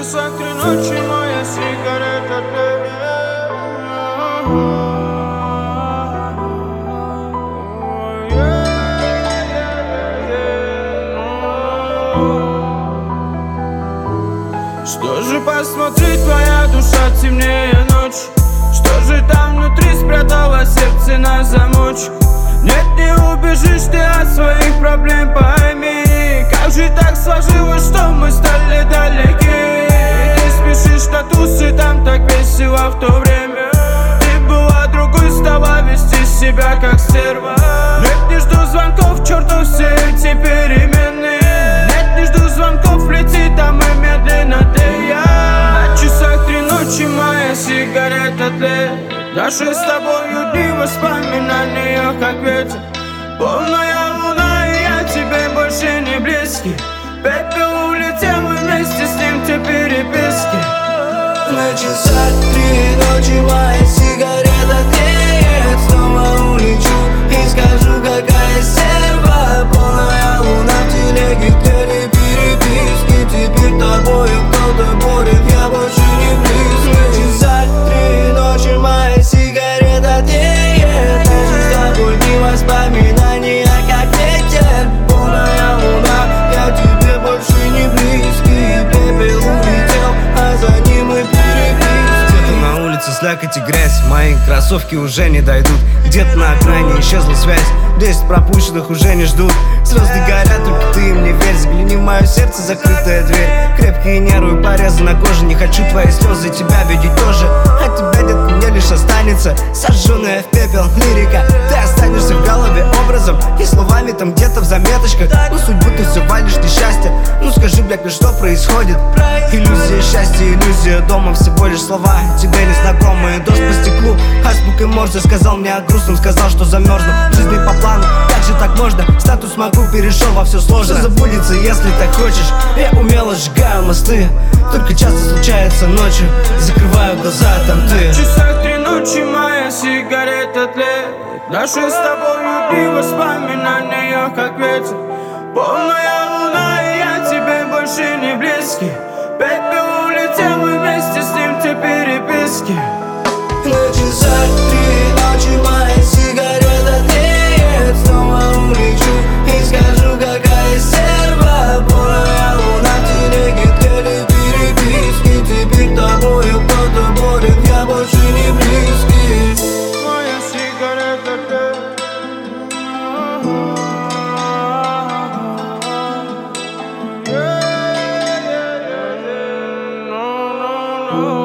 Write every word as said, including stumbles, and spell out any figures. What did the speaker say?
часах три ночи моя сигарета тлеет. Что же, посмотри, твоя душа темнее ночи? Что же там внутри спрятало сердце на замочек? Нет, не убежишь ты от своих проблем, пойми. Как же так сложилось, что мы стали далеки? Ты спешишь на тусы, там так весело в то время. Ты была другой, стала вести себя как стерва. Нет, не жду звонков, черту все эти перемены. Нет, не жду звонков, летит, а мы медленно тлеем. На часах три ночи моя сигарета тлеет. Наши с тобою дни воспоминания, как ветер. Полная луна, и я тебе больше не близкий. Пепел улетел, и вместе с ним те переписки. На часах три ночи моя сигарета тлеет. Снова улечу и скажу, какая стерва. Полная луна в телеге, тлели переписки. Теперь тобою кто-то борет, я больше не близкий. На часах три ночи моя сигарета тлеет. Наши с тобой дни воспоминания, как ветер. Полная луна, я тебе больше не близкий. Пепел улетел, а за ним и переписки. Где-то на улице слякоть и грязь, мои кроссовки уже не дойдут. Где-то на окраине исчезла связь, десять пропущенных уже не ждут. Звезды горят, только ты им не верь. Взгляни в мое сердце, закрытая дверь. Крепкие нервы, порезы на коже. Не хочу твои слезы, тебя видеть тоже. От тебя, детка, мне лишь останется сожженная в пепел лирика. Ты останешься в голове образом и словами там где-то в заметочках. Ну судьбу ты все валишь, несчастье. Ну скажи, блядь, ну что происходит? Иллюзия счастья, иллюзия дома. Всего лишь слова, тебе незнакомые. Дождь по стеклу, азбукой Морзе. Сказал мне о грустном, сказал, что замерзну. Жизни по плану, как же так можно? Статус могу, перешел во все сложно. Забудется, если так хочешь. Я умело сжигаю мосты. Только часто случается ночью. Закрываю глаза, там ты. На часах три ночи моя сигарета тлеет. Наши с тобою дни воспоминания, как ветер. Полная луна, и я тебе больше не близкий. Пепел улетел, и вместе с ним те переписки. На часах три ночи моя сигарета тлеет. Снова улечу и скажу, какая стерва. Полная луна в телеге, тлели переписки. Теперь тобою кто-то борет, я больше не близкий. Моя сигарета тлеет. Yeah, yeah, yeah, yeah. No, no, no.